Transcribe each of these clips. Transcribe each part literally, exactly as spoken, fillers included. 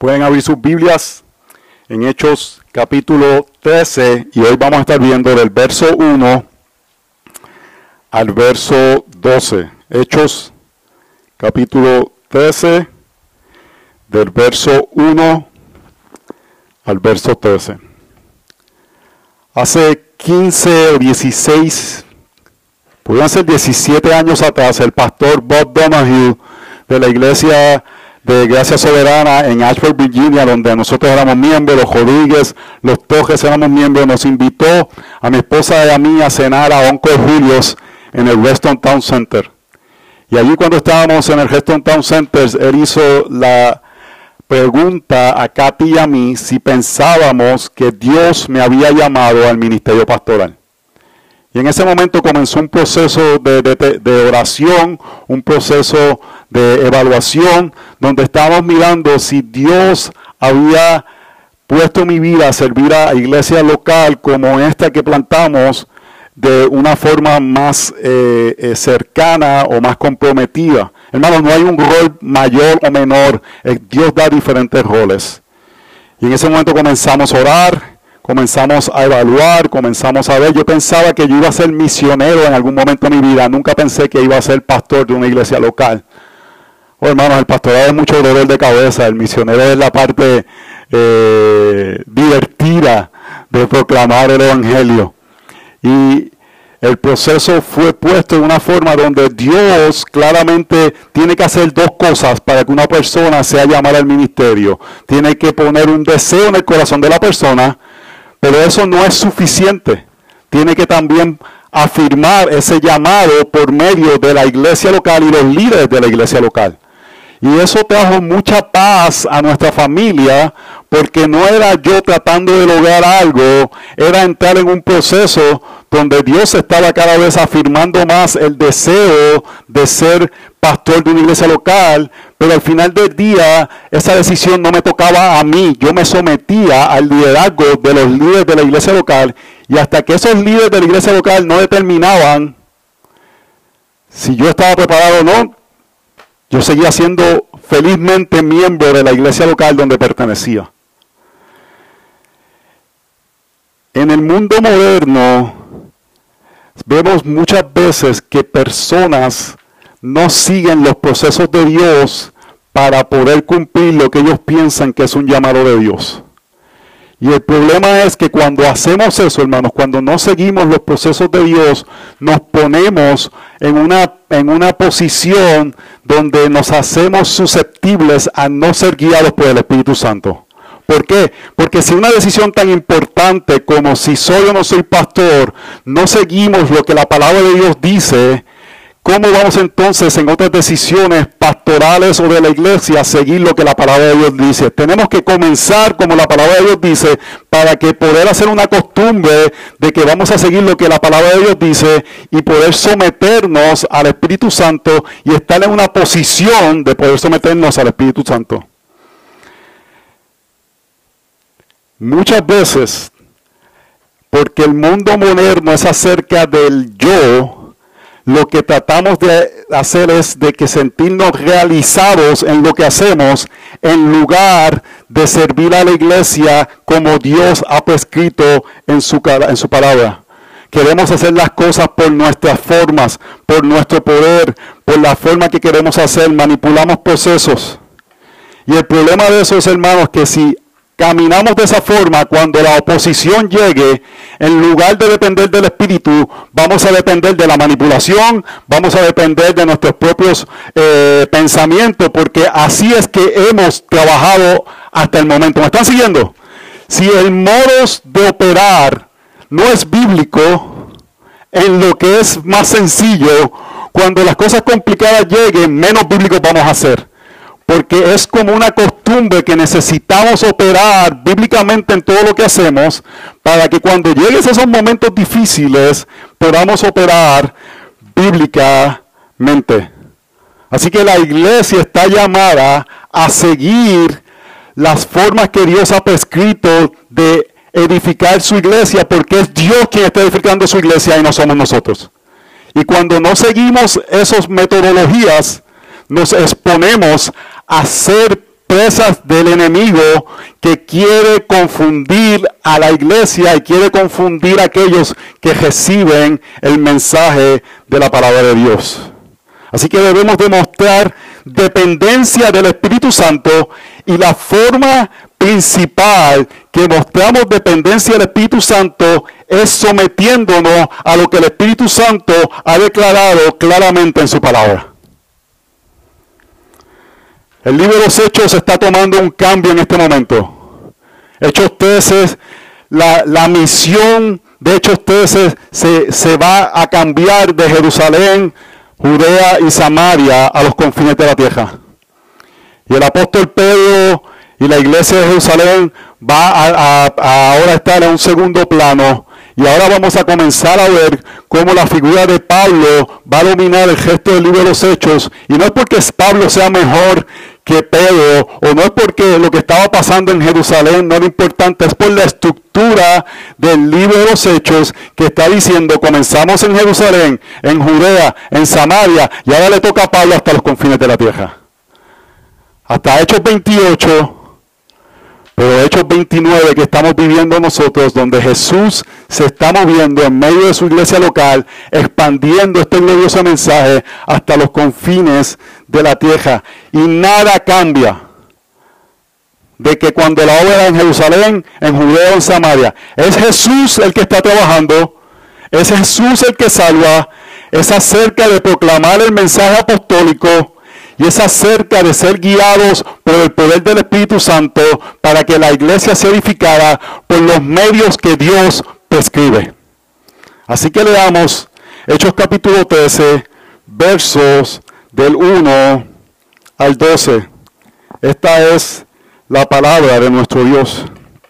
Pueden abrir sus Biblias en Hechos capítulo trece y hoy vamos a estar viendo del verso uno al verso doce. Hechos capítulo trece, del verso uno al verso trece. Hace quince o dieciséis, podrían ser diecisiete años atrás, el pastor Bob Donahue de la iglesia de Gracia Soberana en Ashford, Virginia, donde nosotros éramos miembros, los Rodríguez, los Tojes éramos miembros, nos invitó a mi esposa y a mí a cenar a Uncle Julio's en el Reston Town Center. Y allí cuando estábamos en el Reston Town Center, él hizo la pregunta a Katy y a mí si pensábamos que Dios me había llamado al ministerio pastoral. Y en ese momento comenzó un proceso de, de, de oración, un proceso de evaluación, donde estábamos mirando si Dios había puesto mi vida a servir a iglesia local como esta que plantamos de una forma más eh, eh, cercana o más comprometida. Hermanos, no hay un rol mayor o menor, eh, Dios da diferentes roles. Y en ese momento comenzamos a orar, comenzamos a evaluar, comenzamos a ver. Yo pensaba que yo iba a ser misionero en algún momento de mi vida. Nunca pensé que iba a ser pastor de una iglesia local. Oh, hermanos, el pastorado es mucho dolor de cabeza. El misionero es la parte eh, divertida de proclamar el evangelio. Y el proceso fue puesto de una forma donde Dios claramente tiene que hacer dos cosas para que una persona sea llamada al ministerio. Tiene que poner un deseo en el corazón de la persona, pero eso no es suficiente. Tiene que también afirmar ese llamado por medio de la iglesia local y los líderes de la iglesia local. Y eso trajo mucha paz a nuestra familia, porque no era yo tratando de lograr algo, era entrar en un proceso donde Dios estaba cada vez afirmando más el deseo de ser pastor de una iglesia local, pero al final del día esa decisión no me tocaba a mí, yo me sometía al liderazgo de los líderes de la iglesia local, y hasta que esos líderes de la iglesia local no determinaban si yo estaba preparado o no, yo seguía siendo felizmente miembro de la iglesia local donde pertenecía. En el mundo moderno vemos muchas veces que personas no siguen los procesos de Dios para poder cumplir lo que ellos piensan que es un llamado de Dios. Y el problema es que cuando hacemos eso, hermanos, cuando no seguimos los procesos de Dios, nos ponemos en una, en una posición donde nos hacemos susceptibles a no ser guiados por el Espíritu Santo. ¿Por qué? Porque si una decisión tan importante como si soy o no soy pastor, no seguimos lo que la palabra de Dios dice, ¿cómo vamos entonces en otras decisiones pastorales o de la iglesia a seguir lo que la palabra de Dios dice? Tenemos que comenzar como la palabra de Dios dice para que poder hacer una costumbre de que vamos a seguir lo que la palabra de Dios dice y poder someternos al Espíritu Santo y estar en una posición de poder someternos al Espíritu Santo. Muchas veces, porque el mundo moderno es acerca del yo, lo que tratamos de hacer es de que sentirnos realizados en lo que hacemos en lugar de servir a la iglesia como Dios ha prescrito en su, en su palabra. Queremos hacer las cosas por nuestras formas, por nuestro poder, por la forma que queremos hacer, manipulamos procesos. Y el problema de eso es, hermanos, que si caminamos de esa forma, cuando la oposición llegue, en lugar de depender del Espíritu, vamos a depender de la manipulación, vamos a depender de nuestros propios eh, pensamientos, porque así es que hemos trabajado hasta el momento. ¿Me están siguiendo? Si el modo de operar no es bíblico, en lo que es más sencillo, cuando las cosas complicadas lleguen, menos bíblicos vamos a ser. Porque es como una costumbre que necesitamos operar bíblicamente en todo lo que hacemos para que cuando lleguen esos momentos difíciles podamos operar bíblicamente. Así que la iglesia está llamada a seguir las formas que Dios ha prescrito de edificar su iglesia, porque es Dios quien está edificando su iglesia y no somos nosotros. Y cuando no seguimos esas metodologías, nos exponemos a ser presas del enemigo que quiere confundir a la iglesia y quiere confundir a aquellos que reciben el mensaje de la palabra de Dios. Así que debemos demostrar dependencia del Espíritu Santo, y la forma principal que mostramos dependencia del Espíritu Santo es sometiéndonos a lo que el Espíritu Santo ha declarado claramente en su palabra. El libro de los Hechos está tomando un cambio en este momento. Hechos trece, la, la misión de Hechos trece se, se va a cambiar de Jerusalén, Judea y Samaria a los confines de la tierra. Y el apóstol Pedro y la iglesia de Jerusalén va a, a, a ahora estar en un segundo plano. Y ahora vamos a comenzar a ver cómo la figura de Pablo va a dominar el resto del libro de los Hechos. Y no es porque Pablo sea mejor que Pedro, o no es porque lo que estaba pasando en Jerusalén no era importante, es por la estructura del libro de los Hechos que está diciendo: comenzamos en Jerusalén, en Judea, en Samaria, y ahora le toca a Pablo hasta los confines de la tierra. Hasta Hechos veintiocho, pero Hechos veintinueve que estamos viviendo nosotros, donde Jesús se está moviendo en medio de su iglesia local, expandiendo este glorioso mensaje hasta los confines de la tierra. Y nada cambia de que cuando la obra era en Jerusalén, en Judea o en Samaria, es Jesús el que está trabajando, es Jesús el que salva, es acerca de proclamar el mensaje apostólico, y es acerca de ser guiados por el poder del Espíritu Santo para que la iglesia sea edificada por los medios que Dios prescribe. Así que leamos Hechos capítulo trece, versos del uno al doce. Esta es la palabra de nuestro Dios.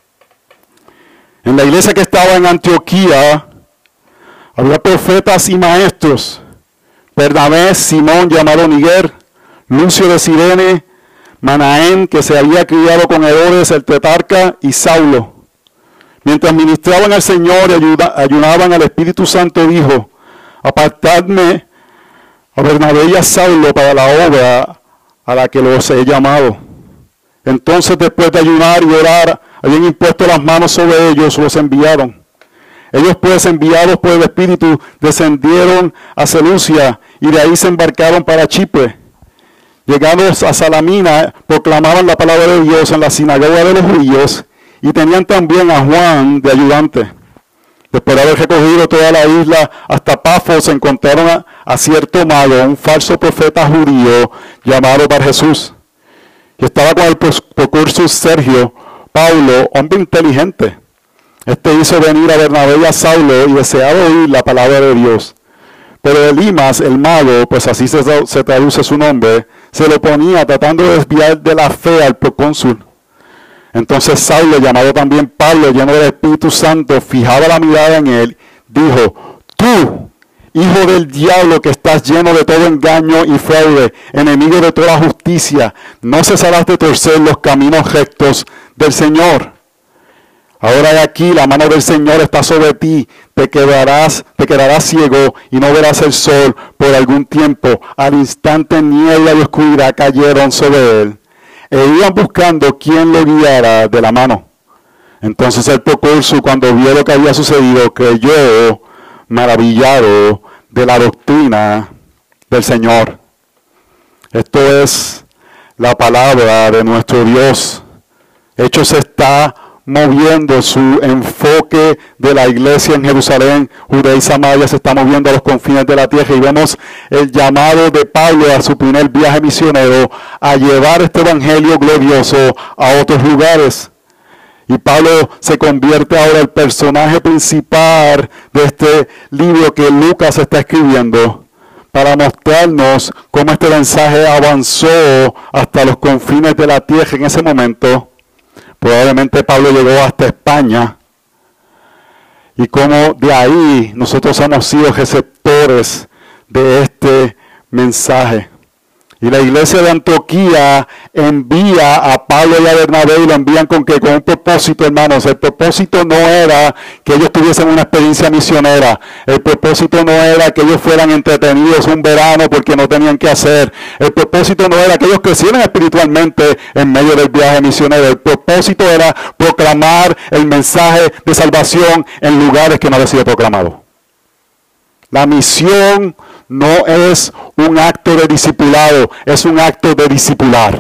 En la iglesia que estaba en Antioquía había profetas y maestros: Bernabé, Simón llamado Niger, Lucio de Cirene, Manaén, que se había criado con Herodes el tetrarca, y Saulo. Mientras ministraban al Señor y ayuda, ayunaban al Espíritu Santo, dijo: apartadme a Bernabé y a Saulo para la obra a la que los he llamado. Entonces, después de ayunar y orar, habían impuesto las manos sobre ellos, los enviaron. Ellos, pues, enviados por el Espíritu, descendieron a Seleucia y de ahí se embarcaron para Chipre. Llegados a Salamina, proclamaban la palabra de Dios en la sinagoga de los judíos, y tenían también a Juan de ayudante. Después de haber recorrido toda la isla hasta Pafos, encontraron a, a cierto mago, un falso profeta judío llamado Bar Jesús, que estaba con el procursus Sergio Paulo, hombre inteligente. Este hizo venir a Bernabé y a Saulo y deseaba oír la palabra de Dios. Pero Elimas, el mago, pues así se, se traduce su nombre, se lo ponía tratando de desviar de la fe al procónsul. Entonces Saulo, llamado también Pablo, lleno del Espíritu Santo, fijaba la mirada en él, dijo: tú, hijo del diablo, que estás lleno de todo engaño y fraude, enemigo de toda justicia, no cesarás de torcer los caminos rectos del Señor. Ahora de aquí la mano del Señor está sobre ti, te quedarás, te quedarás ciego y no verás el sol por algún tiempo. Al instante niebla y oscuridad cayeron sobre él, e iban buscando quién lo guiara de la mano. Entonces el procónsul, cuando vio lo que había sucedido, creyó, maravillado de la doctrina del Señor. Esto es la palabra de nuestro Dios. Hechos está moviendo su enfoque de la iglesia en Jerusalén, Judea y Samaria, se está moviendo a los confines de la tierra, y vemos el llamado de Pablo a su primer viaje misionero a llevar este evangelio glorioso a otros lugares. Y Pablo se convierte ahora en el personaje principal de este libro que Lucas está escribiendo, para mostrarnos cómo este mensaje avanzó hasta los confines de la tierra en ese momento. Probablemente Pablo llegó hasta España, y cómo de ahí nosotros hemos sido receptores de este mensaje. Y la iglesia de Antioquía envía a Pablo y a Bernabé y lo envían con que con un propósito, hermanos. El propósito no era que ellos tuviesen una experiencia misionera. El propósito no era que ellos fueran entretenidos un verano porque no tenían que hacer. El propósito no era que ellos crecieran espiritualmente en medio del viaje misionero. El propósito era proclamar el mensaje de salvación en lugares que no había sido proclamado. La misión no es un acto de discipulado, es un acto de discipular.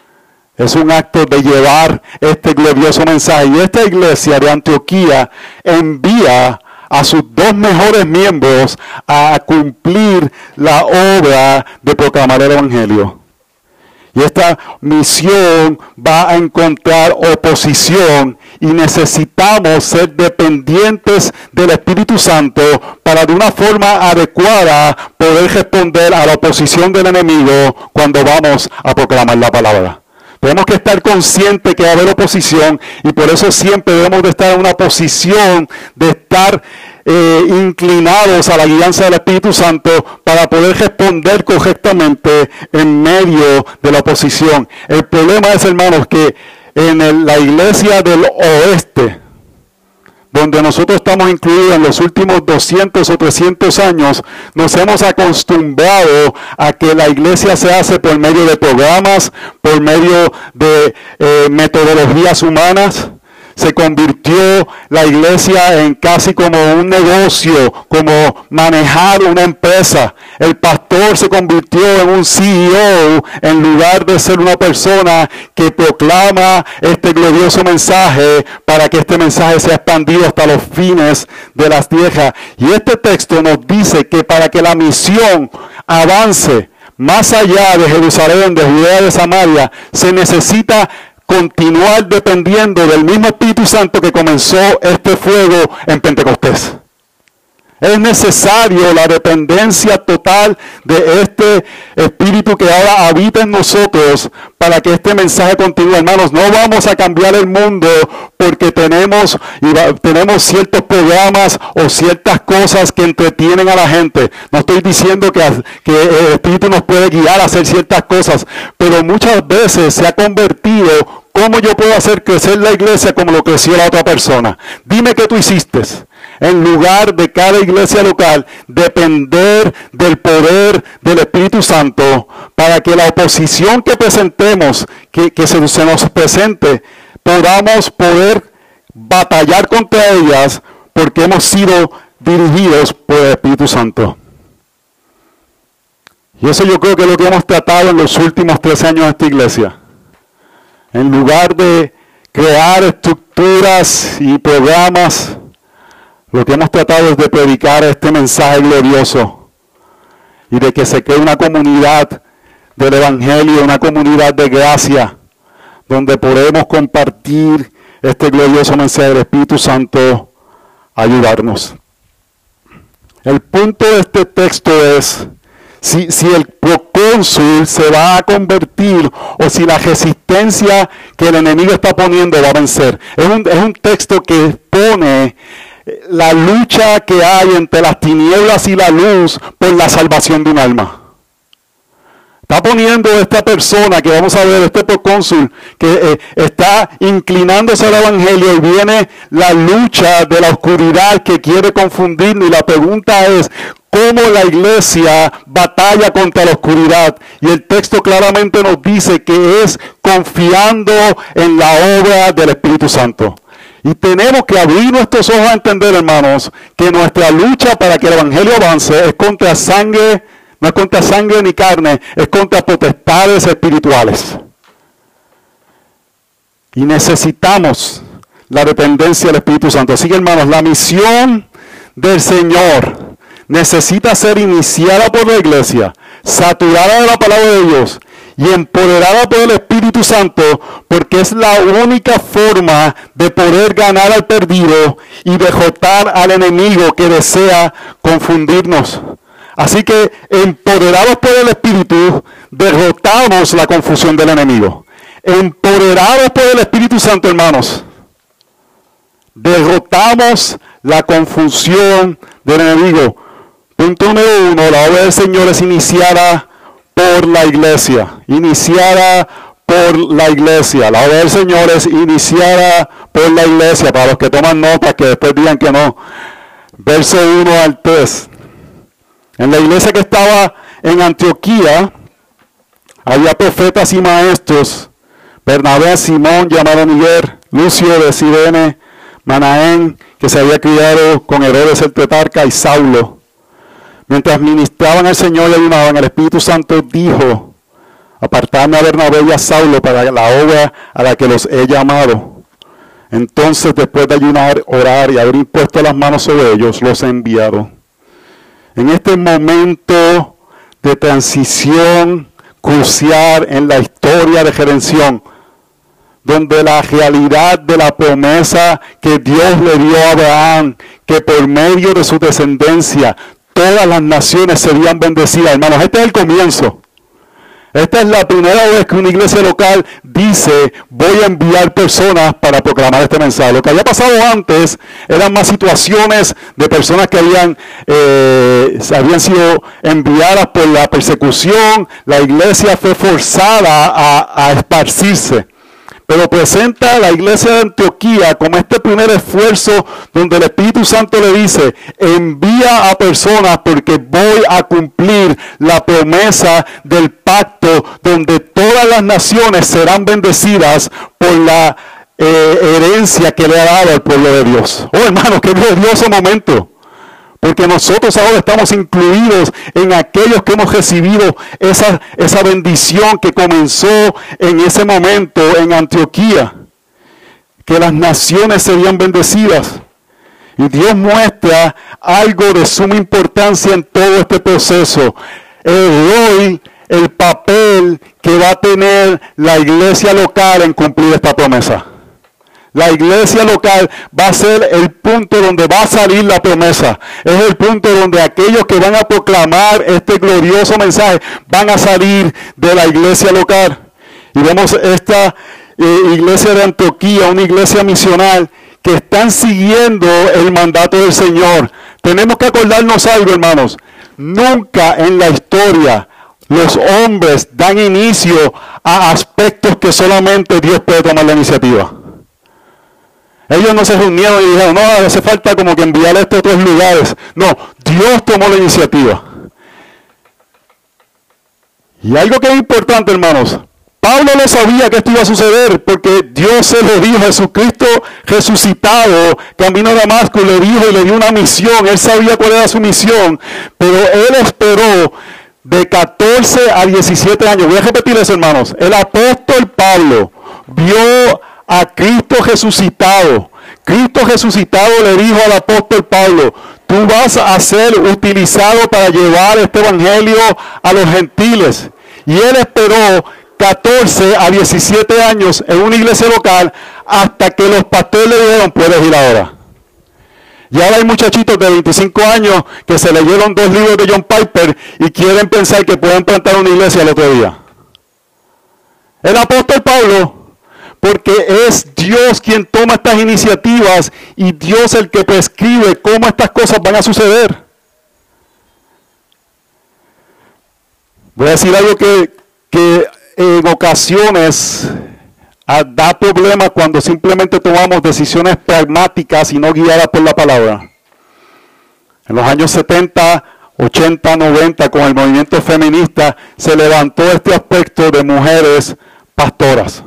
Es un acto de llevar este glorioso mensaje. Y esta iglesia de Antioquía envía a sus dos mejores miembros a cumplir la obra de proclamar el evangelio. Y esta misión va a encontrar oposición y necesitamos ser dependientes del Espíritu Santo para de una forma adecuada poder responder a la oposición del enemigo cuando vamos a proclamar la palabra. Tenemos que estar conscientes que va a haber oposición y por eso siempre debemos de estar en una posición de estar eh, inclinados a la guianza del Espíritu Santo para poder responder correctamente en medio de la oposición. El problema es, hermanos, que en el, la iglesia del oeste, donde nosotros estamos incluidos en los últimos doscientos o trescientos años, nos hemos acostumbrado a que la iglesia se hace por medio de programas, por medio de eh, metodologías humanas. Se convirtió la iglesia en casi como un negocio, como manejar una empresa. El pastor se convirtió en un C E O en lugar de ser una persona que proclama este glorioso mensaje para que este mensaje sea expandido hasta los fines de las tierras. Y este texto nos dice que para que la misión avance más allá de Jerusalén, de Judea, de Samaria, se necesita continuar dependiendo del mismo Espíritu Santo que comenzó este fuego en Pentecostés. Es necesario la dependencia total de este Espíritu que ahora habita en nosotros para que este mensaje continúe. Hermanos, no vamos a cambiar el mundo porque tenemos, tenemos ciertos programas o ciertas cosas que entretienen a la gente. No estoy diciendo que, que el Espíritu nos puede guiar a hacer ciertas cosas, pero muchas veces se ha convertido cómo yo puedo hacer crecer la iglesia como lo creció la otra persona. Dime qué tú hiciste. En lugar de cada iglesia local, depender del poder del Espíritu Santo para que la oposición que presentemos, que, que se, se nos presente, podamos poder batallar contra ellas porque hemos sido dirigidos por el Espíritu Santo. Y eso yo creo que es lo que hemos tratado en los últimos tres años de esta iglesia. En lugar de crear estructuras y programas, lo que hemos tratado es de predicar este mensaje glorioso y de que se cree una comunidad del Evangelio, una comunidad de gracia, donde podemos compartir este glorioso mensaje del Espíritu Santo, ayudarnos. El punto de este texto es si, si el procónsul se va a convertir o si la resistencia que el enemigo está poniendo va a vencer. Es un, es un texto que pone la lucha que hay entre las tinieblas y la luz por la salvación de un alma. Está poniendo esta persona que vamos a ver, este procónsul, que eh, está inclinándose al evangelio y viene la lucha de la oscuridad que quiere confundirnos. Y la pregunta es, ¿cómo la iglesia batalla contra la oscuridad? Y el texto claramente nos dice que es confiando en la obra del Espíritu Santo. Y tenemos que abrir nuestros ojos a entender, hermanos, que nuestra lucha para que el evangelio avance es contra sangre, no es contra sangre ni carne, es contra potestades espirituales. Y necesitamos la dependencia del Espíritu Santo. Así que, hermanos, la misión del Señor necesita ser iniciada por la iglesia, saturada de la palabra de Dios y empoderada por el Espíritu Santo, porque es la única forma de poder ganar al perdido y derrotar al enemigo que desea confundirnos. Así que, empoderados por el Espíritu, derrotamos la confusión del enemigo. Empoderados por el Espíritu Santo, hermanos, derrotamos la confusión del enemigo. Punto número uno, la obra del Señor es iniciada por la iglesia, iniciada por la iglesia. La obra del Señor es iniciada por la iglesia, para los que toman notas, que después digan que no. Verso uno al tres. En la iglesia que estaba en Antioquía, había profetas y maestros: Bernabé, Simón, llamado Niger, Lucio de Cirene, Manaén, que se había criado con Herodes el tetrarca, y Saulo. Mientras ministraban al Señor y ayunaban, el Espíritu Santo dijo: apartadme a Bernabé y a Saulo para la obra a la que los he llamado. Entonces, después de ayunar, orar y haber impuesto las manos sobre ellos, los he enviado. En este momento de transición crucial en la historia de redención, donde la realidad de la promesa que Dios le dio a Abraham, que por medio de su descendencia todas las naciones serían bendecidas. Hermanos, este es el comienzo. Esta es la primera vez que una iglesia local dice: voy a enviar personas para proclamar este mensaje. Lo que había pasado antes eran más situaciones de personas que habían, eh, habían sido enviadas por la persecución. La iglesia fue forzada a, a esparcirse. Pero presenta a la iglesia de Antioquía como este primer esfuerzo donde el Espíritu Santo le dice: envía a personas porque voy a cumplir la promesa del pacto donde todas las naciones serán bendecidas por la eh, herencia que le ha dado al pueblo de Dios. Oh, hermanos, qué glorioso momento. Porque nosotros ahora estamos incluidos en aquellos que hemos recibido esa, esa bendición que comenzó en ese momento en Antioquía. Que las naciones serían bendecidas. Y Dios muestra algo de suma importancia en todo este proceso. El rol, el papel que va a tener la iglesia local en cumplir esta promesa. La iglesia local va a ser el punto donde va a salir la promesa. Es el punto donde aquellos que van a proclamar este glorioso mensaje van a salir de la iglesia local. Y vemos esta eh, iglesia de Antioquía, una iglesia misional, que están siguiendo el mandato del Señor. Tenemos que acordarnos algo, hermanos. Nunca en la historia los hombres dan inicio a aspectos que solamente Dios puede tomar la iniciativa. Ellos no se reunieron y dijeron: no, hace falta como que enviar esto a otros lugares. No, Dios tomó la iniciativa. Y algo que es importante, hermanos, Pablo lo sabía que esto iba a suceder, porque Dios se lo dijo. Jesucristo resucitado, camino a Damasco, le dijo y le dio una misión. Él sabía cuál era su misión, pero él esperó de catorce a diecisiete años. Voy a repetir eso, hermanos. El apóstol Pablo vio a Cristo resucitado. Cristo resucitado le dijo al apóstol Pablo: tú vas a ser utilizado para llevar este evangelio a los gentiles. Y él esperó catorce a diecisiete años en una iglesia local hasta que los pastores le dijeron: puedes ir ahora. Y ahora hay muchachitos de veinticinco años que se leyeron dos libros de John Piper y quieren pensar que pueden plantar una iglesia el otro día. El apóstol Pablo, porque es Dios quien toma estas iniciativas y Dios el que prescribe cómo estas cosas van a suceder. Voy a decir algo que, que en ocasiones da problemas cuando simplemente tomamos decisiones pragmáticas y no guiadas por la palabra. En los años setenta, ochenta, noventa, con el movimiento feminista, se levantó este aspecto de mujeres pastoras.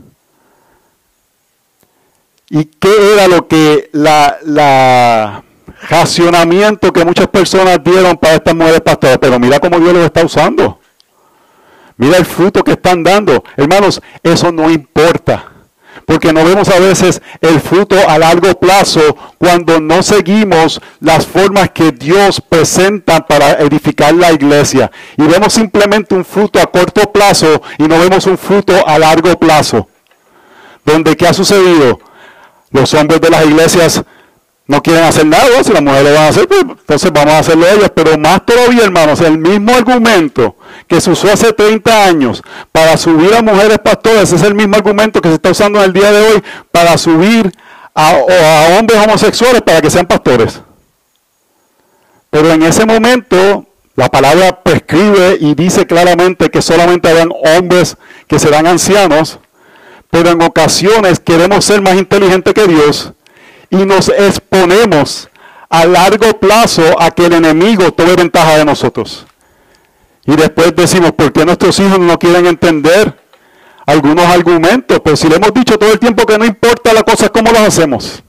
¿Y qué era lo que la, la racionamiento que muchas personas dieron para estas mujeres pastoras? Pero mira cómo Dios los está usando. Mira el fruto que están dando. Hermanos, eso no importa. Porque no vemos a veces el fruto a largo plazo cuando no seguimos las formas que Dios presenta para edificar la iglesia. Y vemos simplemente un fruto a corto plazo y no vemos un fruto a largo plazo. Donde, ¿qué ha sucedido? Los hombres de las iglesias no quieren hacer nada. Si las mujeres lo van a hacer, pues, entonces vamos a hacerlo ellas. Pero más todavía, hermanos, el mismo argumento que se usó hace treinta años para subir a mujeres pastoras es el mismo argumento que se está usando en el día de hoy para subir a, a hombres homosexuales para que sean pastores. Pero en ese momento, La palabra prescribe y dice claramente que solamente habrán hombres que serán ancianos, pero en ocasiones queremos ser más inteligentes que Dios y nos exponemos a largo plazo a que el enemigo tome ventaja de nosotros. Y después decimos, ¿por qué nuestros hijos no quieren entender algunos argumentos? Pero si le hemos dicho todo el tiempo que no importa las cosas, ¿cómo las hacemos?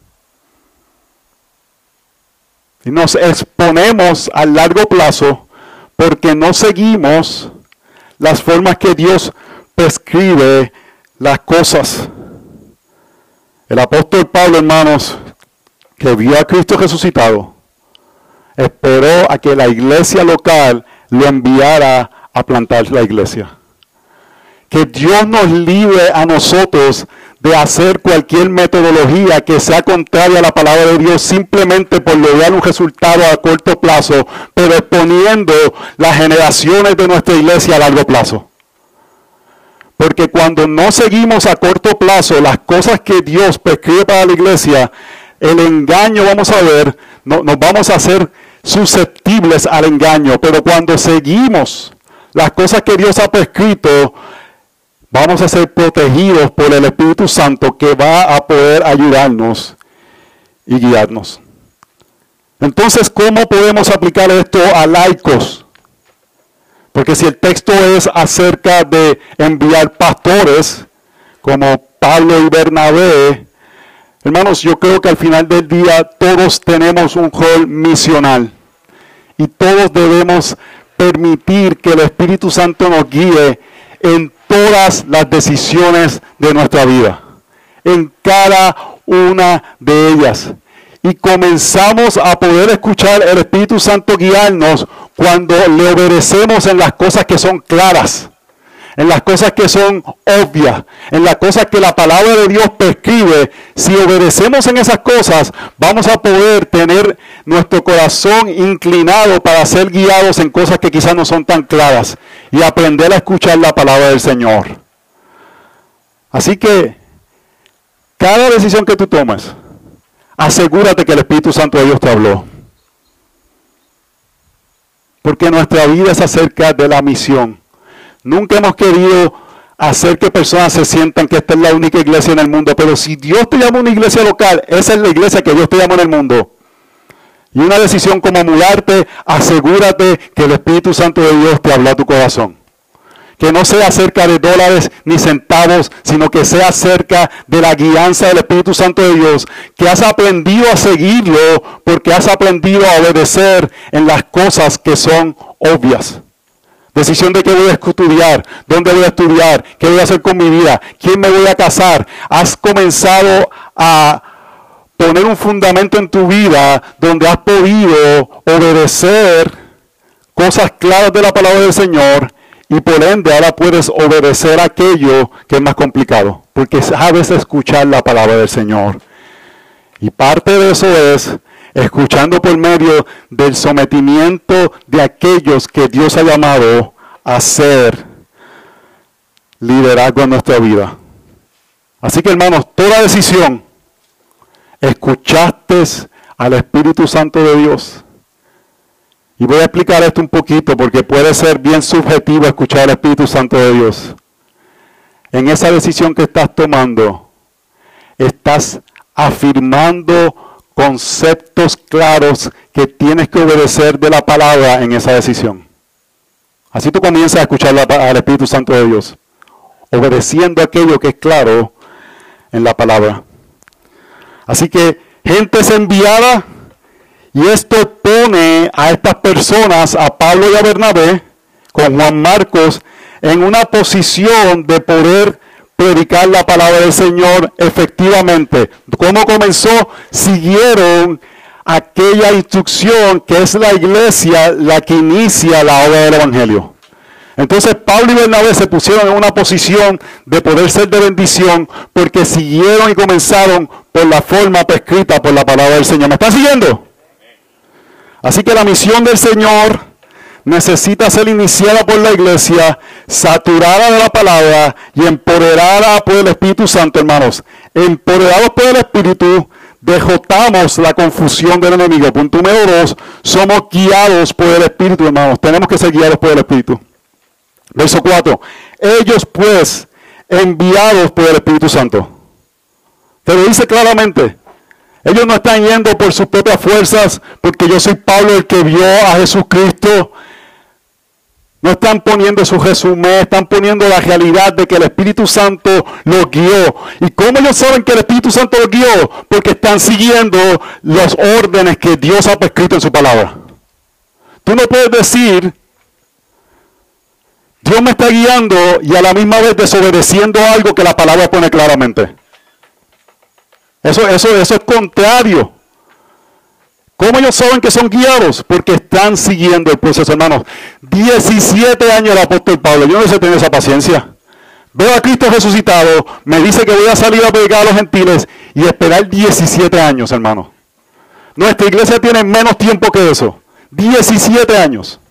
Y nos exponemos a largo plazo porque no seguimos las formas que Dios prescribe las cosas. El apóstol Pablo, hermanos, que vio a Cristo resucitado, esperó a que la iglesia local lo enviara a plantar la iglesia. Que Dios nos libre a nosotros de hacer cualquier metodología que sea contraria a la palabra de Dios simplemente por lograr un resultado a corto plazo, pero exponiendo las generaciones de nuestra iglesia a largo plazo. Porque cuando no seguimos a corto plazo las cosas que Dios prescribe para la iglesia, el engaño, vamos a ver, no, nos vamos a hacer susceptibles al engaño. Pero cuando seguimos las cosas que Dios ha prescrito, vamos a ser protegidos por el Espíritu Santo que va a poder ayudarnos y guiarnos. Entonces, ¿cómo podemos aplicar esto a laicos? Porque si el texto es acerca de enviar pastores, como Pablo y Bernabé, hermanos, yo creo que al final del día todos tenemos un rol misional. Y todos debemos permitir que el Espíritu Santo nos guíe en todas las decisiones de nuestra vida. En cada una de ellas. Y comenzamos a poder escuchar el Espíritu Santo guiarnos cuando le obedecemos en las cosas que son claras, en las cosas que son obvias, en las cosas que la palabra de Dios prescribe. Si obedecemos en esas cosas, vamos a poder tener nuestro corazón inclinado para ser guiados en cosas que quizás no son tan claras y aprender a escuchar la palabra del Señor. Así que, cada decisión que tú tomes, asegúrate que el Espíritu Santo de Dios te habló. Porque nuestra vida es acerca de la misión. Nunca hemos querido hacer que personas se sientan que esta es la única iglesia en el mundo. Pero si Dios te llama a una iglesia local, esa es la iglesia que Dios te llama en el mundo. Y una decisión como mudarte, asegúrate que el Espíritu Santo de Dios te habló a tu corazón. Que no sea acerca de dólares ni centavos, sino que sea acerca de la guianza del Espíritu Santo de Dios. Que has aprendido a seguirlo porque has aprendido a obedecer en las cosas que son obvias. Decisión de qué voy a estudiar, dónde voy a estudiar, qué voy a hacer con mi vida, quién me voy a casar. Has comenzado a poner un fundamento en tu vida donde has podido obedecer cosas claras de la palabra del Señor. Y por ende ahora puedes obedecer aquello que es más complicado. Porque sabes escuchar la palabra del Señor. Y parte de eso es escuchando por medio del sometimiento de aquellos que Dios ha llamado a ser liderazgo en nuestra vida. Así que, hermanos, toda decisión, escuchaste al Espíritu Santo de Dios. Y voy a explicar esto un poquito porque puede ser bien subjetivo escuchar al Espíritu Santo de Dios. En esa decisión que estás tomando, estás afirmando conceptos claros que tienes que obedecer de la palabra en esa decisión. Así tú comienzas a escuchar la, al Espíritu Santo de Dios, obedeciendo aquello que es claro en la palabra. Así que gente es enviada. Y esto pone a estas personas, a Pablo y a Bernabé, con Juan Marcos, en una posición de poder predicar la palabra del Señor efectivamente. ¿Cómo comenzó? Siguieron aquella instrucción que es la iglesia la que inicia la obra del Evangelio. Entonces Pablo y Bernabé se pusieron en una posición de poder ser de bendición porque siguieron y comenzaron por la forma prescrita por la palabra del Señor. ¿Me están siguiendo? Así que la misión del Señor necesita ser iniciada por la iglesia, saturada de la palabra y empoderada por el Espíritu Santo, hermanos. Empoderados por el Espíritu, derrotamos la confusión del enemigo. Punto número dos, somos guiados por el Espíritu, hermanos. Tenemos que ser guiados por el Espíritu. Verso cuatro, ellos pues, enviados por el Espíritu Santo. Te lo dice claramente. Ellos no están yendo por sus propias fuerzas, porque yo soy Pablo el que vio a Jesucristo. No están poniendo su resumen, están poniendo la realidad de que el Espíritu Santo los guió. ¿Y cómo ellos saben que el Espíritu Santo los guió? Porque están siguiendo los órdenes que Dios ha prescrito en su palabra. Tú no puedes decir, Dios me está guiando y a la misma vez desobedeciendo algo que la palabra pone claramente. Eso, eso, eso es contrario. ¿Cómo ellos saben que son guiados? Porque están siguiendo el proceso, hermanos. diecisiete años el apóstol Pablo. Yo no sé tener esa paciencia. Veo a Cristo resucitado, me dice que voy a salir a predicar a los gentiles y esperar diecisiete años, hermano. Nuestra iglesia tiene menos tiempo que eso. diecisiete años.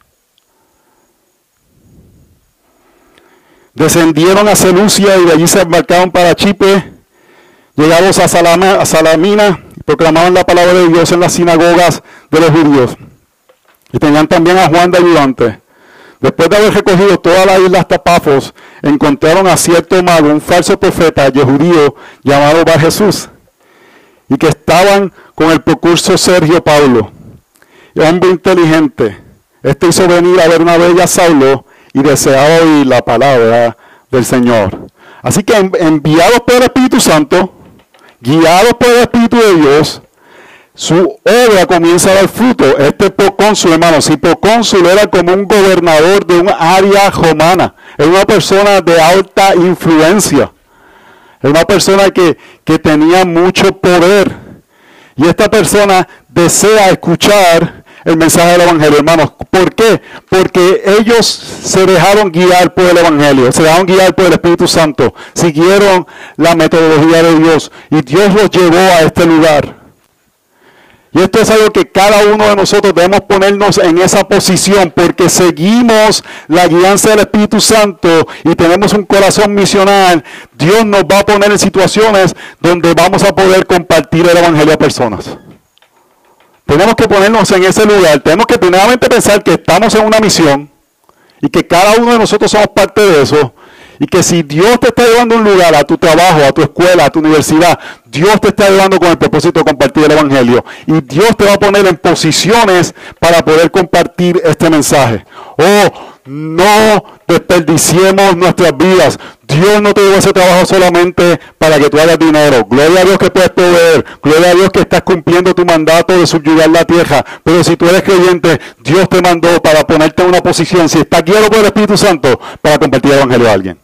Descendieron a Seleucia y de allí se embarcaron para Chipre. Llegados a, Salama, a Salamina, proclamaban la palabra de Dios en las sinagogas de los judíos. Y tenían también a Juan de ayudante. Después de haber recogido toda la isla hasta Pafos, encontraron a cierto mago, un falso profeta judío llamado Bar Jesús, y que estaban con el procursor Sergio Paulo, hombre inteligente. Este hizo venir a ver una bella Saulo y deseaba oír la palabra del Señor. Así que enviados por el Espíritu Santo, guiados por el Espíritu de Dios, su obra comienza a dar fruto. Este procónsul, hermanos, si procónsul era como un gobernador de un área romana, era una persona de alta influencia, era una persona que, que tenía mucho poder. Y esta persona desea escuchar el mensaje del Evangelio, hermanos. ¿Por qué? Porque ellos se dejaron guiar por el Evangelio, se dejaron guiar por el Espíritu Santo, siguieron la metodología de Dios y Dios los llevó a este lugar. Y esto es algo que cada uno de nosotros debemos ponernos en esa posición, porque seguimos la guianza del Espíritu Santo y tenemos un corazón misional. Dios nos va a poner en situaciones donde vamos a poder compartir el Evangelio a personas. Tenemos que ponernos en ese lugar. Tenemos que primeramente pensar que estamos en una misión y que cada uno de nosotros somos parte de eso. Y que si Dios te está llevando a un lugar, a tu trabajo, a tu escuela, a tu universidad, Dios te está llevando con el propósito de compartir el Evangelio. Y Dios te va a poner en posiciones para poder compartir este mensaje. Oh, no desperdiciemos nuestras vidas. Dios no te lleva a ese trabajo solamente para que tú hagas dinero. Gloria a Dios que puedes proveer. Gloria a Dios que estás cumpliendo tu mandato de subyugar la tierra. Pero si tú eres creyente, Dios te mandó para ponerte en una posición, si estás guiado por el Espíritu Santo, para compartir el Evangelio a alguien.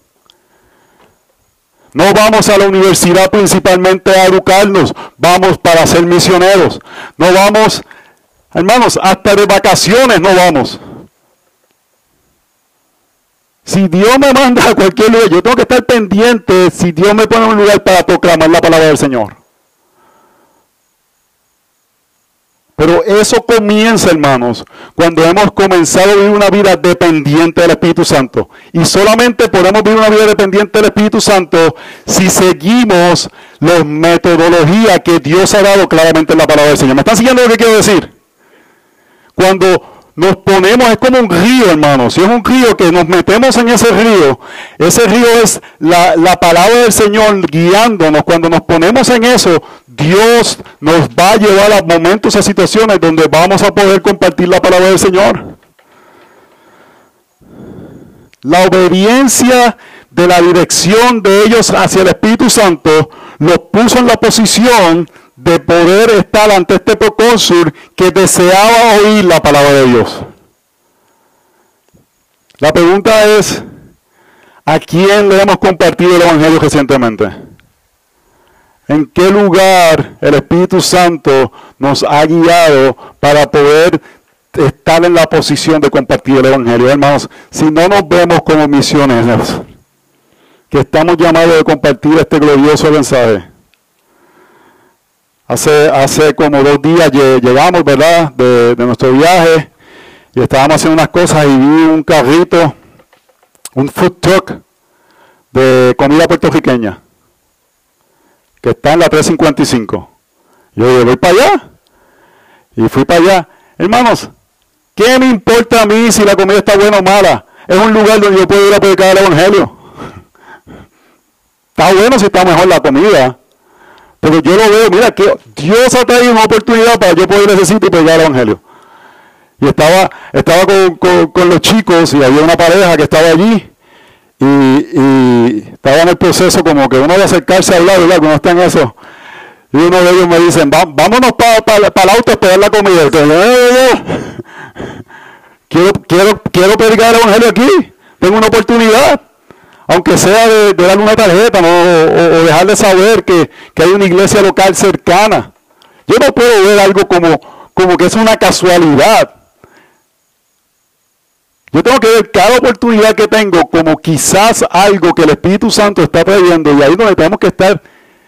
No vamos a la universidad principalmente a educarnos, vamos para ser misioneros. No vamos, hermanos, hasta de vacaciones no vamos. Si Dios me manda a cualquier lugar, yo tengo que estar pendiente si Dios me pone en un lugar para proclamar la palabra del Señor. Pero eso comienza, hermanos, cuando hemos comenzado a vivir una vida dependiente del Espíritu Santo. Y solamente podemos vivir una vida dependiente del Espíritu Santo si seguimos las metodologías que Dios ha dado claramente en la palabra del Señor. ¿Me están siguiendo lo que quiero decir? Cuando nos ponemos, es como un río, hermanos. Si es un río que nos metemos en ese río, ese río es la, la palabra del Señor guiándonos. Cuando nos ponemos en eso, Dios nos va a llevar a momentos, a situaciones donde vamos a poder compartir la palabra del Señor. La obediencia de la dirección de ellos hacia el Espíritu Santo los puso en la posición de poder estar ante este procónsul que deseaba oír la palabra de Dios. La pregunta es, ¿a quién le hemos compartido el Evangelio recientemente? ¿En qué lugar el Espíritu Santo nos ha guiado para poder estar en la posición de compartir el Evangelio? Hermanos, si no nos vemos como misioneros, que estamos llamados a compartir este glorioso mensaje. Hace, hace como dos días llegamos, ¿verdad?, de, de nuestro viaje y estábamos haciendo unas cosas y vi un carrito, un food truck de comida puertorriqueña que está en la tres cincuenta y cinco. Yo dije, voy para allá. Y fui para allá. Hermanos, ¿qué me importa a mí si la comida está buena o mala? Es un lugar donde yo puedo ir a predicar el evangelio. Está bueno si está mejor la comida. Pero yo lo veo, mira, que Dios ha traído una oportunidad para yo poder necesitar y predicar el evangelio. Y estaba, estaba con, con, con los chicos y había una pareja que estaba allí. Y, y estaba en el proceso como que uno de acercarse a hablar, ¿verdad? Que uno está en eso. Y uno de ellos me dicen, Va, vámonos para pa, pa el auto a esperar la comida. Y yo, quiero, quiero, quiero predicar el evangelio aquí. Tengo una oportunidad. Aunque sea de, de darle una tarjeta, ¿no? o, o dejarle saber que, que hay una iglesia local cercana. Yo no puedo ver algo como, como que es una casualidad. Yo tengo que ver cada oportunidad que tengo como quizás algo que el Espíritu Santo está trayendo, y ahí es donde tenemos que estar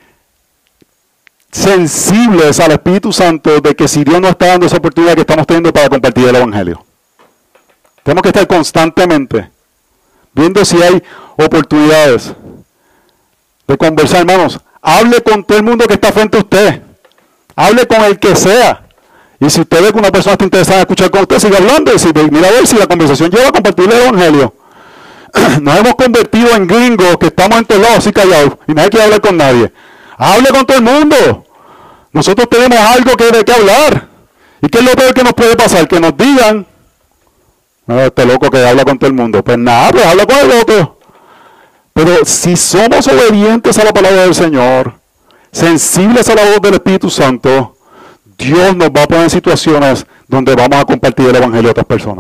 sensibles al Espíritu Santo de que si Dios nos está dando esa oportunidad que estamos teniendo para compartir el Evangelio. Tenemos que estar constantemente viendo si hay oportunidades de conversar, hermanos. Hable con todo el mundo que está frente a usted. Hable con el que sea. Y si usted ve que una persona está interesada en escuchar con usted, siga hablando. Y si, mira a ver si la conversación lleva a compartir el evangelio. Nos hemos convertido en gringos que estamos en todos lados así callados y nadie quiere hablar con nadie. Hable con todo el mundo. Nosotros tenemos algo que de qué hablar. ¿Y qué es lo peor que nos puede pasar? Que nos digan, no, este loco que habla con todo el mundo. Pues nada, pues habla con el otro. Pero si somos obedientes a la palabra del Señor, sensibles a la voz del Espíritu Santo, Dios nos va a poner en situaciones donde vamos a compartir el evangelio a otras personas.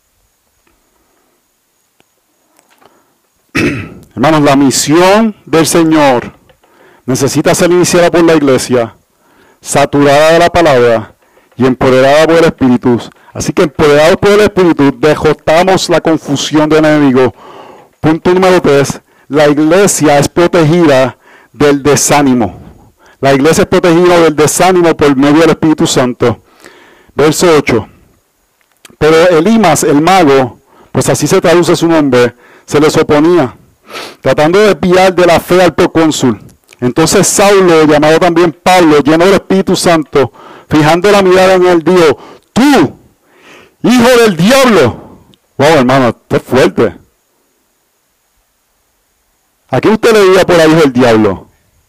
Hermanos, la misión del Señor necesita ser iniciada por la iglesia, saturada de la palabra y empoderada por el Espíritu. Así que empoderados por el Espíritu, derrotamos la confusión del enemigo. Punto número tres, la iglesia es protegida del desánimo. La iglesia es protegida del desánimo por medio del Espíritu Santo. Verso ocho. Pero Elimas, el mago, pues así se traduce su nombre, se les oponía, tratando de desviar de la fe al procónsul. Entonces Saulo, llamado también Pablo, lleno del Espíritu Santo, fijando la mirada en él, dijo, tú, hijo del diablo. Wow, hermano, esto es fuerte. ¿A qué usted le diría por ahí hijo del diablo?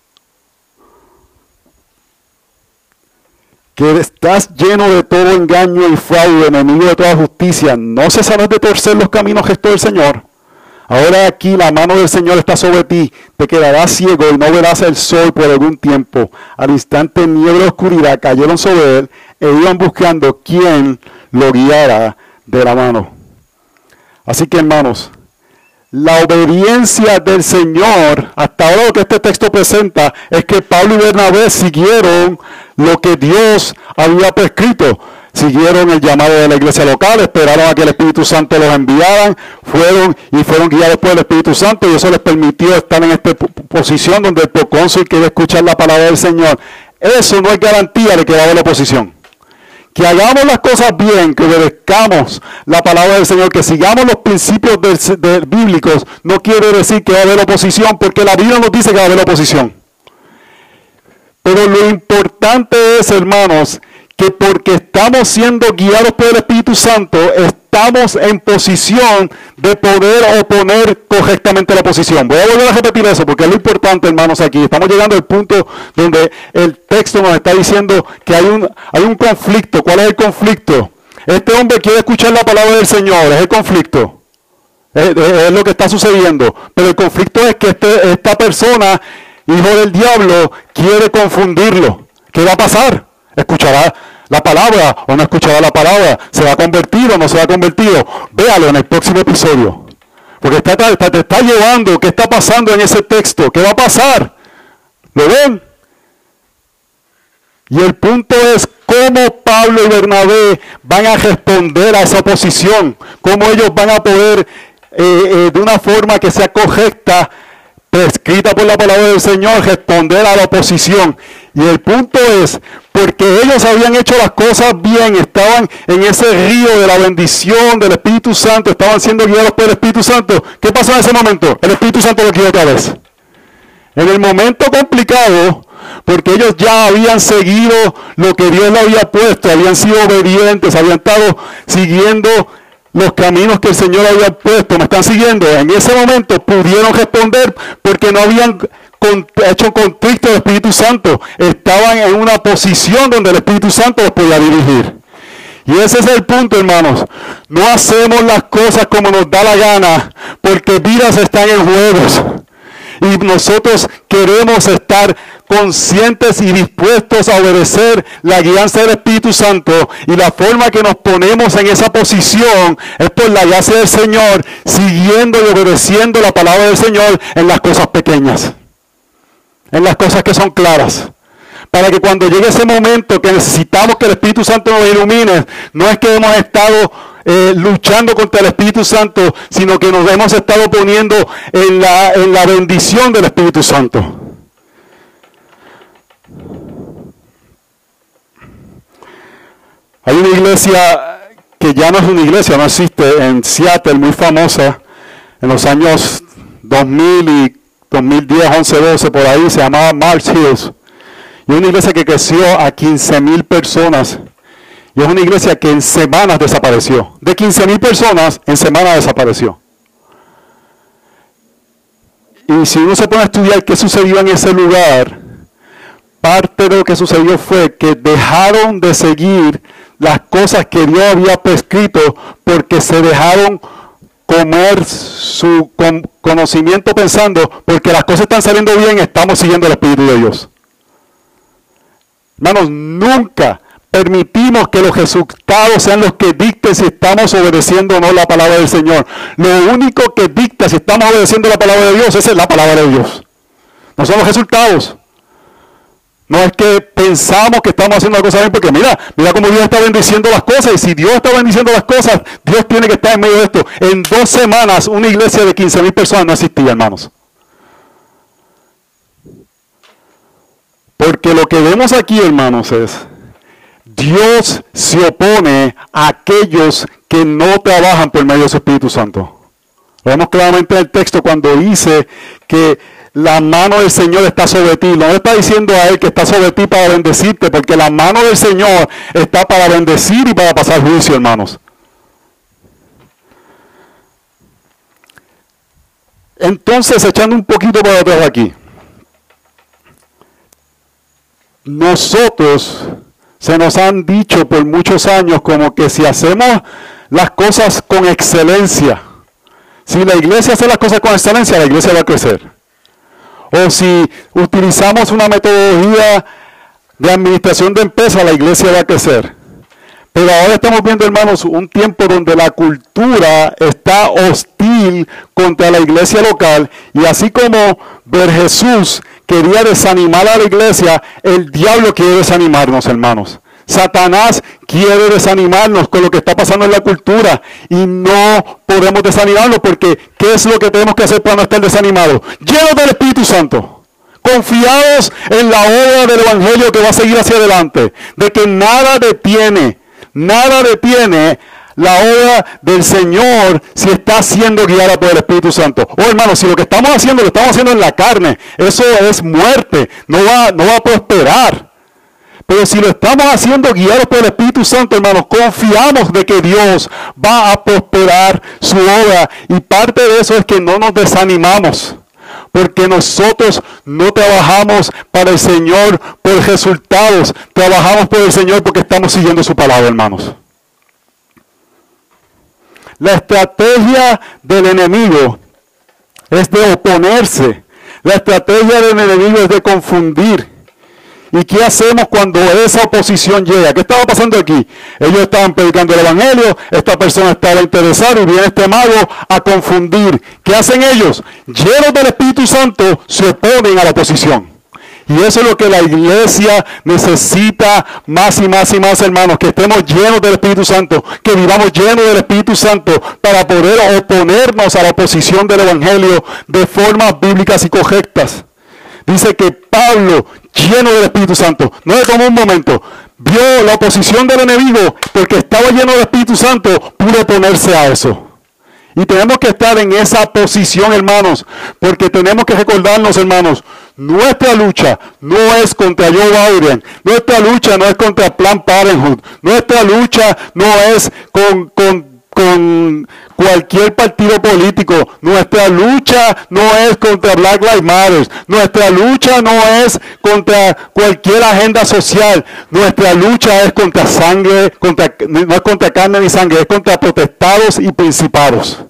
Que estás lleno de todo engaño y fraude, enemigo de toda justicia, no cesarás de torcer los caminos gestos del Señor. Ahora aquí la mano del Señor está sobre ti, te quedarás ciego y no verás el sol por algún tiempo. Al instante niebla y oscuridad cayeron sobre él e iban buscando quién lo guiara de la mano. Así que hermanos, la obediencia del Señor, hasta ahora lo que este texto presenta, es que Pablo y Bernabé siguieron lo que Dios había prescrito. Siguieron el llamado de la iglesia local, esperaron a que el Espíritu Santo los enviaran, fueron y fueron guiados por el Espíritu Santo, y eso les permitió estar en esta posición donde el procónsul quiere escuchar la palabra del Señor. Eso no es garantía de que va a haber oposición. Que hagamos las cosas bien, que obedezcamos la palabra del Señor, que sigamos los principios de, de, bíblicos, no quiere decir que va a haber oposición, porque la Biblia nos dice que va a haber oposición. Pero lo importante es, hermanos, que porque estamos siendo guiados por el Espíritu Santo, estamos en posición de poder oponer correctamente la oposición. Voy a volver a repetir eso porque es lo importante, hermanos, aquí. Estamos llegando al punto donde el texto nos está diciendo que hay un, hay un conflicto. ¿Cuál es el conflicto? Este hombre quiere escuchar la palabra del Señor, es el conflicto. Es, es, es lo que está sucediendo. Pero el conflicto es que este, esta persona, hijo del diablo, quiere confundirlo. ¿Qué va a pasar? ¿Escuchará la palabra o no escuchará la palabra? ¿Se va a convertir o no se va a convertir? Véalo en el próximo episodio. Porque está, está, te está llevando, ¿qué está pasando en ese texto? ¿Qué va a pasar? ¿Lo ven? Y el punto es cómo Pablo y Bernabé van a responder a esa oposición. Cómo ellos van a poder, eh, eh, de una forma que sea correcta, prescrita por la palabra del Señor, responder a la oposición. Y el punto es, porque ellos habían hecho las cosas bien, estaban en ese río de la bendición del Espíritu Santo, estaban siendo guiados por el Espíritu Santo. ¿Qué pasó en ese momento? El Espíritu Santo lo guió otra vez. En el momento complicado, porque ellos ya habían seguido lo que Dios le había puesto, habían sido obedientes, habían estado siguiendo los caminos que el Señor había puesto. ¿Me están siguiendo? En ese momento pudieron responder porque no habían con, hecho contrito del Espíritu Santo. Estaban en una posición donde el Espíritu Santo los podía dirigir. Y ese es el punto, hermanos. No hacemos las cosas como nos da la gana, porque vidas están en juegos. Y nosotros queremos estar conscientes y dispuestos a obedecer la guianza del Espíritu Santo. Y la forma que nos ponemos en esa posición es por la gracia del Señor, siguiendo y obedeciendo la palabra del Señor en las cosas pequeñas, en las cosas que son claras. Para que cuando llegue ese momento que necesitamos que el Espíritu Santo nos ilumine, no es que hemos estado eh, luchando contra el Espíritu Santo, sino que nos hemos estado poniendo en la, en la bendición del Espíritu Santo. Hay una iglesia que ya no es una iglesia, no existe, en Seattle, muy famosa, en los años dos mil y dos mil diez, once, doce, por ahí, se llamaba Mars Hills. Y es una iglesia que creció a quince mil personas. Y es una iglesia que en semanas desapareció. De quince mil personas, en semanas desapareció. Y si uno se pone a estudiar qué sucedió en ese lugar, parte de lo que sucedió fue que dejaron de seguir las cosas que Dios había prescrito porque se dejaron comer su con conocimiento pensando, porque las cosas están saliendo bien, estamos siguiendo el Espíritu de Dios. Hermanos, nunca permitimos que los resultados sean los que dicten si estamos obedeciendo o no la palabra del Señor. Lo único que dicta si estamos obedeciendo la palabra de Dios, esa es la palabra de Dios. No son los resultados. No es que pensamos que estamos haciendo la cosa bien, porque mira, mira cómo Dios está bendiciendo las cosas. Y si Dios está bendiciendo las cosas, Dios tiene que estar en medio de esto. En dos semanas, una iglesia de quince mil personas no existía, hermanos. Porque lo que vemos aquí, hermanos, es Dios se opone a aquellos que no trabajan por medio de su Espíritu Santo. Lo vemos claramente en el texto cuando dice que la mano del Señor está sobre ti. No está diciendo a Él que está sobre ti para bendecirte, porque la mano del Señor está para bendecir y para pasar juicio, hermanos. Entonces, echando un poquito para atrás aquí. Nosotros, se nos han dicho por muchos años como que si hacemos las cosas con excelencia, si la iglesia hace las cosas con excelencia, la iglesia va a crecer. O si utilizamos una metodología de administración de empresas, la iglesia va a crecer. Pero ahora estamos viendo, hermanos, un tiempo donde la cultura está hostil contra la iglesia local, y así como ver Jesús quería desanimar a la iglesia, el diablo quiere desanimarnos, hermanos. Satanás quiere desanimarnos con lo que está pasando en la cultura, y no podemos desanimarnos, porque ¿qué es lo que tenemos que hacer para no estar desanimados? Llenos del Espíritu Santo, confiados en la obra del Evangelio que va a seguir hacia adelante, de que nada detiene, nada detiene la obra del Señor si está siendo guiada por el Espíritu Santo. Oh, hermanos, si lo que estamos haciendo lo estamos haciendo en la carne, eso es muerte, no va, no va a prosperar. Pero si lo estamos haciendo guiados por el Espíritu Santo, hermanos, confiamos de que Dios va a prosperar su obra. Y parte de eso es que no nos desanimamos, porque nosotros no trabajamos para el Señor por resultados, trabajamos por el Señor porque estamos siguiendo su palabra, hermanos. La estrategia del enemigo es de oponerse. La estrategia del enemigo es de confundir. ¿Y qué hacemos cuando esa oposición llega? ¿Qué estaba pasando aquí? Ellos estaban predicando el Evangelio, esta persona estaba interesada y viene este mago a confundir. ¿Qué hacen ellos? Llenos del Espíritu Santo, se oponen a la oposición. Y eso es lo que la iglesia necesita más y más y más, hermanos, que estemos llenos del Espíritu Santo, que vivamos llenos del Espíritu Santo para poder oponernos a la oposición del Evangelio de formas bíblicas y correctas. Dice que Pablo, lleno del Espíritu Santo, no le tomó un momento, vio la oposición del enemigo, porque estaba lleno del Espíritu Santo, pudo oponerse a eso. Y tenemos que estar en esa posición, hermanos, porque tenemos que recordarnos, hermanos, Nuestra lucha no es contra Joe Biden. Nuestra lucha no es contra Planned Parenthood. Nuestra lucha no es con, con, con cualquier partido político. Nuestra lucha no es contra Black Lives Matter. Nuestra lucha no es contra cualquier agenda social. Nuestra lucha es contra sangre, contra, no es contra carne ni sangre, es contra potestados y principados.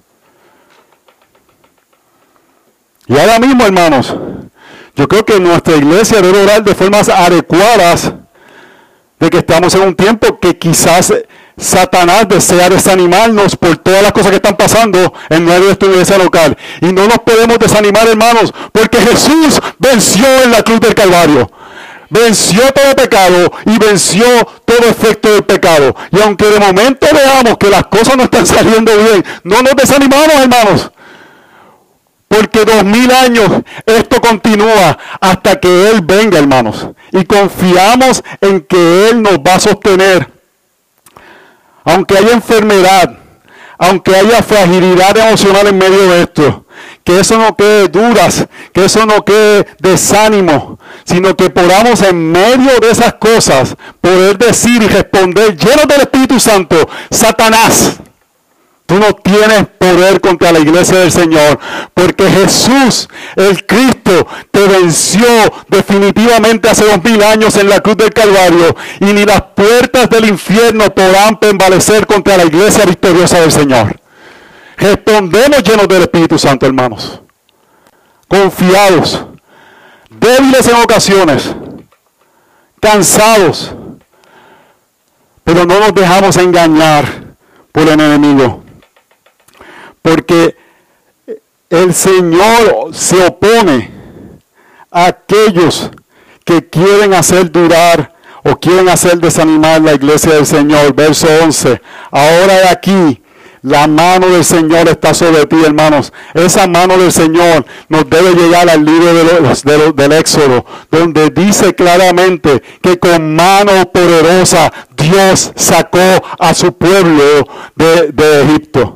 Y ahora mismo, hermanos, yo creo que nuestra iglesia debe orar de formas adecuadas de que estamos en un tiempo que quizás Satanás desea desanimarnos por todas las cosas que están pasando en medio de esta iglesia local. Y no nos podemos desanimar, hermanos, porque Jesús venció en la cruz del Calvario. Venció todo pecado y venció todo efecto del pecado. Y aunque de momento veamos que las cosas no están saliendo bien, no nos desanimamos, hermanos. Porque dos mil años esto continúa hasta que Él venga, hermanos. Y confiamos en que Él nos va a sostener. Aunque haya enfermedad, aunque haya fragilidad emocional en medio de esto, que eso no quede dudas, que eso no quede desánimo, sino que podamos en medio de esas cosas poder decir y responder llenos del Espíritu Santo: Satanás, tú no tienes poder contra la iglesia del Señor, porque Jesús, el Cristo, te venció definitivamente hace dos mil años en la cruz del Calvario, y ni las puertas del infierno podrán prevalecer contra la iglesia victoriosa del Señor. Respondemos llenos del Espíritu Santo, hermanos, confiados, débiles en ocasiones, cansados, pero no nos dejamos engañar por el enemigo. Porque el Señor se opone a aquellos que quieren hacer durar o quieren hacer desanimar la iglesia del Señor. Verso once. Ahora de aquí, la mano del Señor está sobre ti, hermanos. Esa mano del Señor nos debe llegar al libro de los, de los, del Éxodo, donde dice claramente que con mano poderosa Dios sacó a su pueblo de, de Egipto.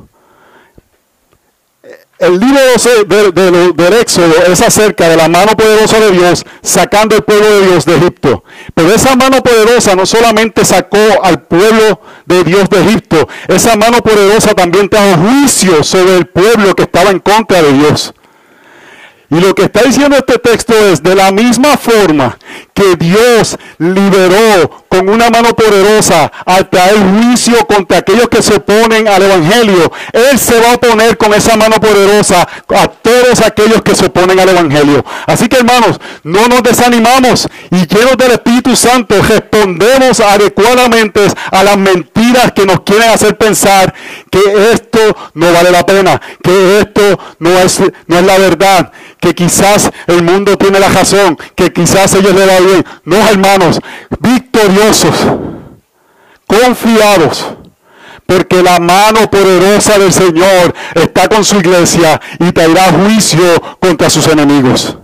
El libro de, de, de, del Éxodo es acerca de la mano poderosa de Dios sacando el pueblo de Dios de Egipto. Pero esa mano poderosa no solamente sacó al pueblo de Dios de Egipto, esa mano poderosa también trajo juicio sobre el pueblo que estaba en contra de Dios. Y lo que está diciendo este texto es: de la misma forma que Dios liberó con una mano poderosa al traer juicio contra aquellos que se oponen al Evangelio, Él se va a oponer con esa mano poderosa a todos aquellos que se oponen al Evangelio. Así que, hermanos, no nos desanimamos y llenos del Espíritu Santo respondemos adecuadamente a las mentiras que nos quieren hacer pensar que esto no vale la pena, que esto no es, no es la verdad, que quizás el mundo tiene la razón, que quizás a ellos les va bien. No, hermanos, victoriosos, confiados, porque la mano poderosa del Señor está con su iglesia y traerá juicio contra sus enemigos.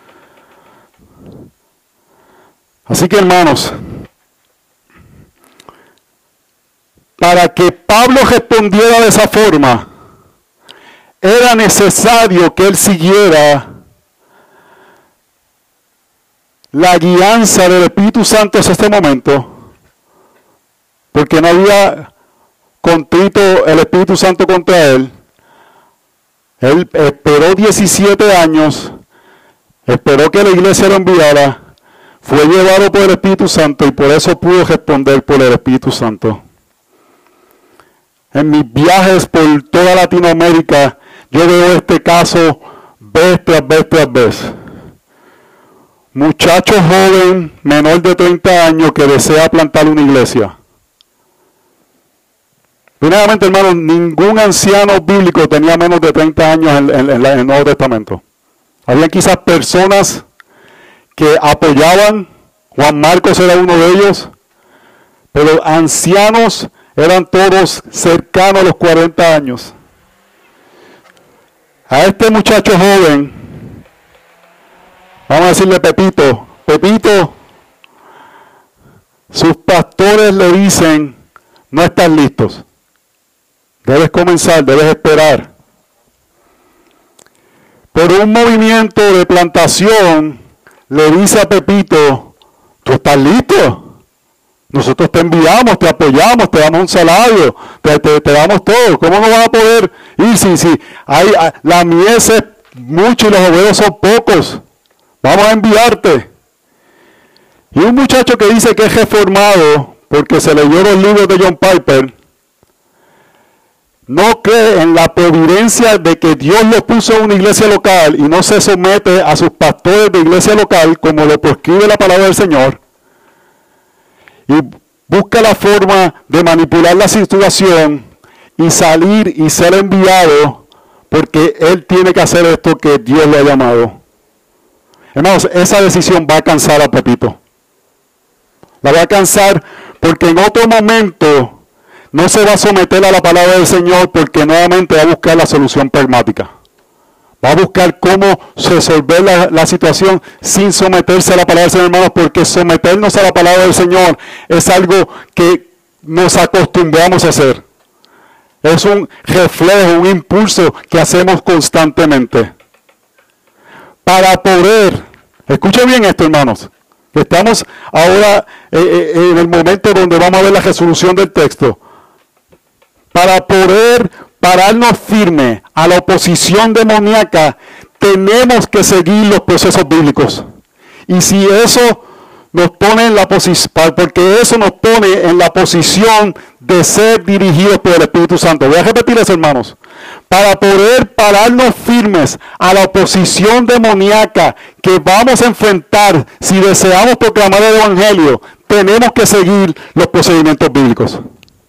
Así que, hermanos, para que Pablo respondiera de esa forma, era necesario que él siguiera la guianza del Espíritu Santo hasta este momento, porque no había contrito el Espíritu Santo contra él. Él esperó diecisiete años, esperó que la iglesia lo enviara, fue llevado por el Espíritu Santo y por eso pudo responder por el Espíritu Santo. En mis viajes por toda Latinoamérica, yo veo este caso vez tras vez tras vez. Muchacho joven, menor de treinta años, que desea plantar una iglesia. Primeramente, hermanos, ningún anciano bíblico tenía menos de treinta años en, en, en, la, en el Nuevo Testamento. Había quizás personas que apoyaban, Juan Marcos era uno de ellos, pero ancianos eran todos cercanos a los cuarenta años. A este muchacho joven, vamos a decirle Pepito, Pepito, sus pastores le dicen: no estás listos, debes comenzar, debes esperar. Por un movimiento de plantación le dice a Pepito, ¿tú estás listo? Nosotros te enviamos, te apoyamos, te damos un salario, te, te, te damos todo. ¿Cómo no vas a poder ir si, si hay, la mies es mucho y los obreros son pocos? Vamos a enviarte. Y un muchacho que dice que es reformado, porque se leyó los libros de John Piper, no cree en la providencia de que Dios lo puso en una iglesia local y no se somete a sus pastores de iglesia local como lo prescribe la palabra del Señor. Y busca la forma de manipular la situación y salir y ser enviado porque él tiene que hacer esto que Dios le ha llamado. Hermanos, esa decisión va a cansar a Pepito. La va a cansar porque en otro momento no se va a someter a la palabra del Señor porque nuevamente va a buscar la solución pragmática. Va a buscar cómo resolver la, la situación sin someterse a la palabra del Señor, hermanos, porque someternos a la palabra del Señor es algo que nos acostumbramos a hacer. Es un reflejo, un impulso que hacemos constantemente. Para poder, escuchen bien esto, hermanos, estamos ahora eh, eh, en el momento donde vamos a ver la resolución del texto. Para poder pararnos firme a la oposición demoníaca, tenemos que seguir los procesos bíblicos. Y si eso nos pone en la posición, porque eso nos pone en la posición de ser dirigidos por el Espíritu Santo. Voy a repetir eso, hermanos. Para poder pararnos firmes a la oposición demoníaca que vamos a enfrentar si deseamos proclamar el Evangelio, tenemos que seguir los procedimientos bíblicos.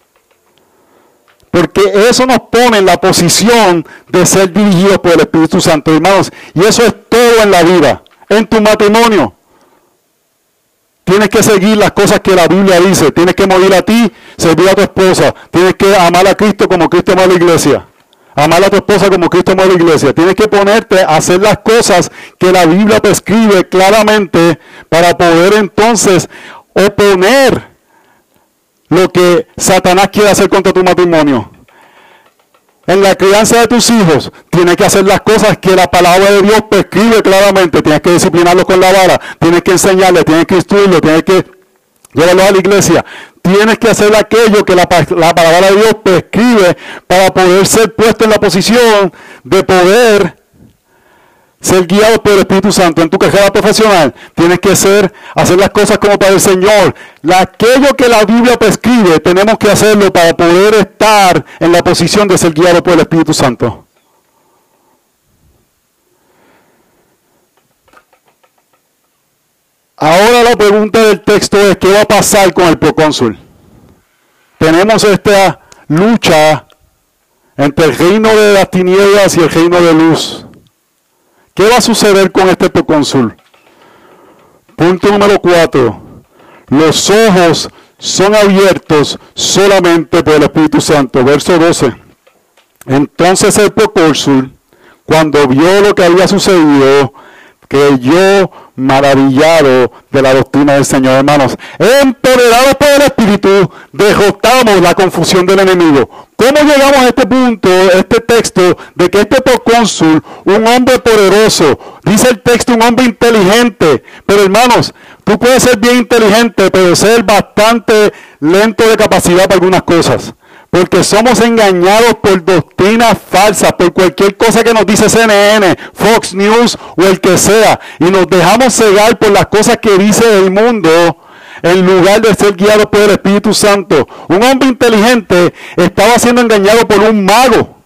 Porque eso nos pone en la posición de ser dirigidos por el Espíritu Santo, hermanos. Y eso es todo en la vida. En tu matrimonio, tienes que seguir las cosas que la Biblia dice. Tienes que morir a ti, servir a tu esposa. Tienes que amar a Cristo como Cristo amó a la iglesia. Amar a tu esposa como Cristo amó a la iglesia. Tienes que ponerte a hacer las cosas que la Biblia prescribe claramente para poder entonces oponer lo que Satanás quiere hacer contra tu matrimonio. En la crianza de tus hijos, tienes que hacer las cosas que la palabra de Dios prescribe claramente. Tienes que disciplinarlos con la vara, tienes que enseñarles, tienes que instruirlos, tienes que llevarlos a la iglesia. Tienes que hacer aquello que la, la palabra de Dios prescribe para poder ser puesto en la posición de poder ser guiado por el Espíritu Santo. En tu carrera profesional tienes que ser, hacer las cosas como para el Señor. La, aquello que la Biblia prescribe, tenemos que hacerlo para poder estar en la posición de ser guiado por el Espíritu Santo. Ahora la pregunta del texto es, ¿qué va a pasar con el procónsul? Tenemos esta lucha entre el reino de las tinieblas y el reino de luz. ¿Qué va a suceder con este procónsul? Punto número cuatro. Los ojos son abiertos solamente por el Espíritu Santo. Verso doce. Entonces el procónsul, cuando vio lo que había sucedido, creyó maravillado de la doctrina del Señor. Hermanos, empoderados por el Espíritu, derrotamos la confusión del enemigo. ¿Cómo llegamos a este punto, este texto, de que este procónsul, un hombre poderoso, dice el texto, un hombre inteligente? Pero hermanos, tú puedes ser bien inteligente, pero ser bastante lento de capacidad para algunas cosas. Porque somos engañados por doctrinas falsas, por cualquier cosa que nos dice C N N, Fox News o el que sea. Y nos dejamos cegar por las cosas que dice el mundo en lugar de ser guiados por el Espíritu Santo. Un hombre inteligente estaba siendo engañado por un mago.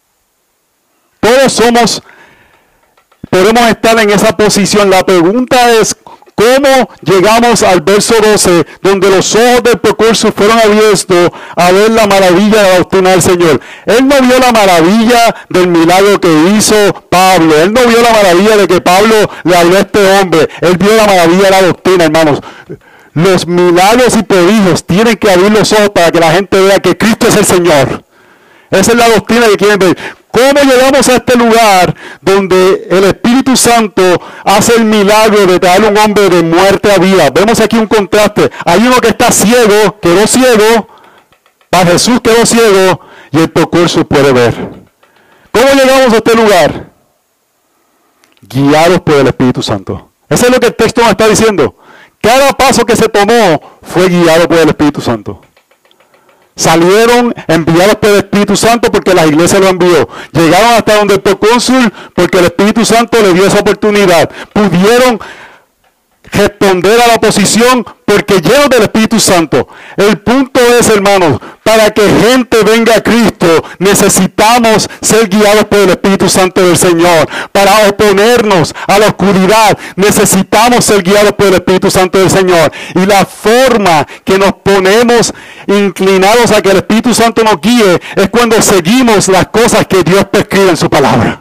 Todos somos, podemos estar en esa posición. La pregunta es, ¿cómo llegamos al verso doce, donde los ojos del procónsul fueron abiertos a ver la maravilla de la doctrina del Señor? Él no vio la maravilla del milagro que hizo Pablo. Él no vio la maravilla de que Pablo le habló a este hombre. Él vio la maravilla de la doctrina, hermanos. Los milagros y prodigios tienen que abrir los ojos para que la gente vea que Cristo es el Señor. Esa es la doctrina que quieren ver. ¿Cómo llegamos a este lugar donde el Espíritu Santo hace el milagro de traer un hombre de muerte a vida? Vemos aquí un contraste. Hay uno que está ciego, quedó ciego, para Jesús quedó ciego y el procónsul puede ver. ¿Cómo llegamos a este lugar? Guiados por el Espíritu Santo. Eso es lo que el texto nos está diciendo. Cada paso que se tomó fue guiado por el Espíritu Santo. Salieron enviados por el Espíritu Santo porque la iglesia lo envió. Llegaron hasta donde el procónsul porque el Espíritu Santo le dio esa oportunidad. Pudieron responder a la oposición porque llenos del Espíritu Santo. El punto es, hermanos, para que gente venga a Cristo necesitamos ser guiados por el Espíritu Santo del Señor. Para oponernos a la oscuridad necesitamos ser guiados por el Espíritu Santo del Señor. Y la forma que nos ponemos inclinados a que el Espíritu Santo nos guíe es cuando seguimos las cosas que Dios prescribe en su palabra.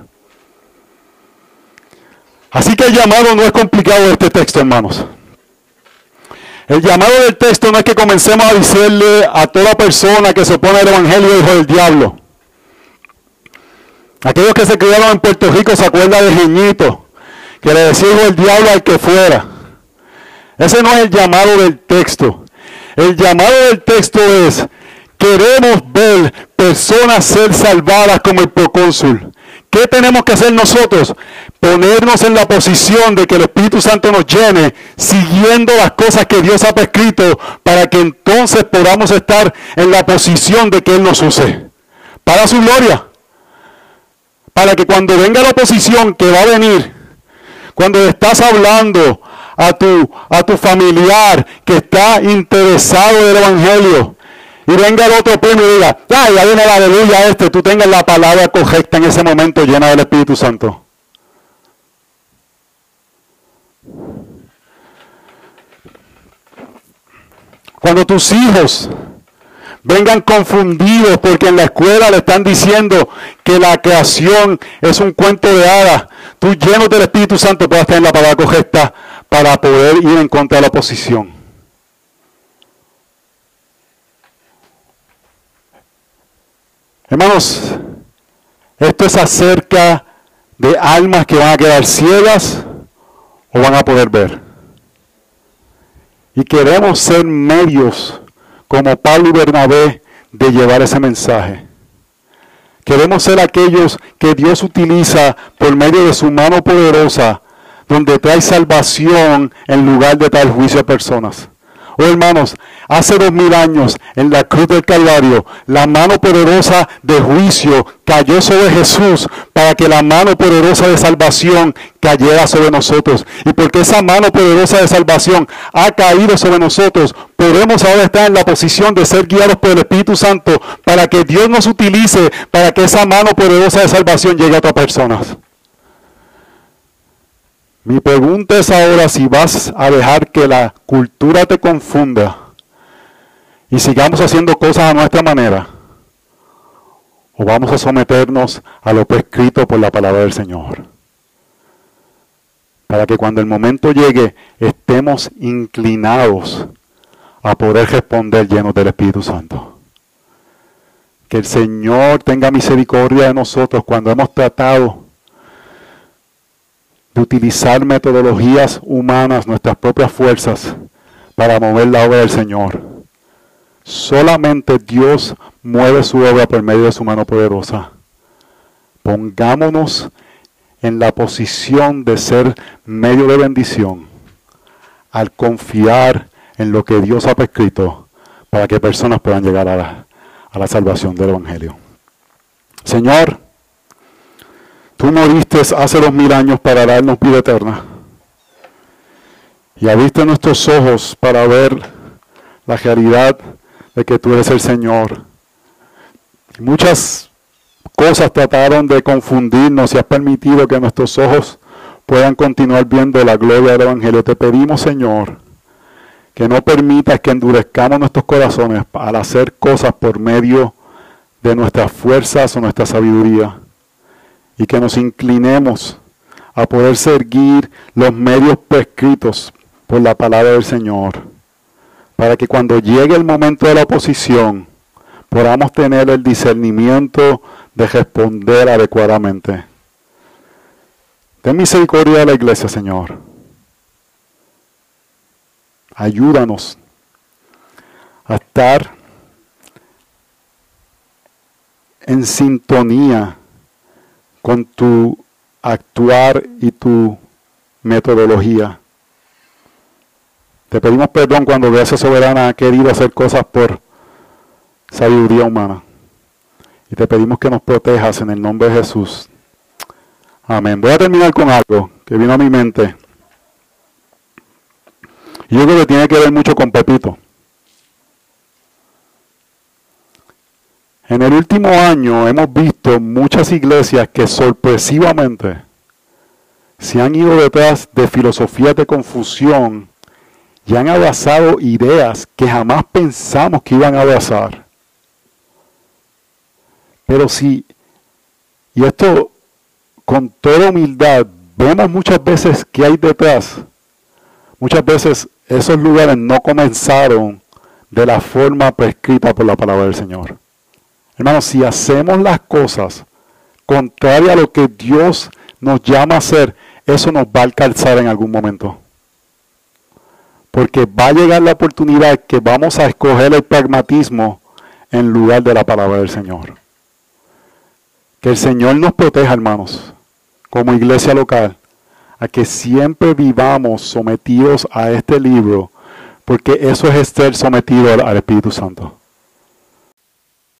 Así que el llamado no es complicado de este texto, hermanos. El llamado del texto no es que comencemos a decirle a toda persona que se opone al Evangelio hijo del diablo. Aquellos que se criaron en Puerto Rico se acuerdan de Jeñito, que le decía hijo del diablo al que fuera. Ese no es el llamado del texto. El llamado del texto es, queremos ver personas ser salvadas como el procónsul. ¿Qué tenemos que hacer nosotros? Ponernos en la posición de que el Espíritu Santo nos llene, siguiendo las cosas que Dios ha prescrito, para que entonces podamos estar en la posición de que Él nos use. Para su gloria. Para que cuando venga la oposición que va a venir, cuando estás hablando a tu, a tu familiar que está interesado en el Evangelio, y venga el otro primo y diga, ya, ya viene la aleluya este, tú tengas la palabra correcta en ese momento llena del Espíritu Santo. Cuando tus hijos vengan confundidos porque en la escuela le están diciendo que la creación es un cuento de hadas, tú lleno del Espíritu Santo puedas tener la palabra correcta para poder ir en contra de la oposición. Hermanos, esto es acerca de almas que van a quedar ciegas o van a poder ver. Y queremos ser medios, como Pablo y Bernabé, de llevar ese mensaje. Queremos ser aquellos que Dios utiliza por medio de su mano poderosa, donde trae salvación en lugar de traer juicio a personas. Oh hermanos, hace dos mil años en la cruz del Calvario, la mano poderosa de juicio cayó sobre Jesús para que la mano poderosa de salvación cayera sobre nosotros. Y porque esa mano poderosa de salvación ha caído sobre nosotros, podemos ahora estar en la posición de ser guiados por el Espíritu Santo para que Dios nos utilice para que esa mano poderosa de salvación llegue a otras personas. Mi pregunta es ahora si vas a dejar que la cultura te confunda y sigamos haciendo cosas a nuestra manera, o vamos a someternos a lo prescrito por la palabra del Señor, para que cuando el momento llegue estemos inclinados a poder responder llenos del Espíritu Santo. Que el Señor tenga misericordia de nosotros cuando hemos tratado de utilizar metodologías humanas, nuestras propias fuerzas, para mover la obra del Señor. Solamente Dios mueve su obra por medio de su mano poderosa. Pongámonos en la posición de ser medio de bendición, al confiar en lo que Dios ha prescrito, para que personas puedan llegar a la, a la salvación del Evangelio. Señor, tú moriste hace dos mil años para darnos vida eterna. Y abriste nuestros ojos para ver la realidad de que tú eres el Señor. Muchas cosas trataron de confundirnos y has permitido que nuestros ojos puedan continuar viendo la gloria del Evangelio. Te pedimos, Señor, que no permitas que endurezcamos nuestros corazones al hacer cosas por medio de nuestras fuerzas o nuestra sabiduría. Y que nos inclinemos a poder seguir los medios prescritos por la palabra del Señor, para que cuando llegue el momento de la oposición podamos tener el discernimiento de responder adecuadamente. Ten misericordia de la iglesia, Señor. Ayúdanos a estar en sintonía con tu actuar y tu metodología. Te pedimos perdón cuando Gracia Soberana ha querido hacer cosas por sabiduría humana. Y te pedimos que nos protejas en el nombre de Jesús. Amén. Voy a terminar con algo que vino a mi mente. Y yo creo que tiene que ver mucho con Pepito. En el último año hemos visto muchas iglesias que sorpresivamente se han ido detrás de filosofías de confusión y han abrazado ideas que jamás pensamos que iban a abrazar. Pero sí, y esto con toda humildad, vemos muchas veces que hay detrás. Muchas veces esos lugares no comenzaron de la forma prescrita por la palabra del Señor. Hermanos, si hacemos las cosas contrarias a lo que Dios nos llama a hacer, eso nos va a alcanzar en algún momento. Porque va a llegar la oportunidad que vamos a escoger el pragmatismo en lugar de la palabra del Señor. Que el Señor nos proteja, hermanos, como iglesia local, a que siempre vivamos sometidos a este libro, porque eso es estar sometido al Espíritu Santo.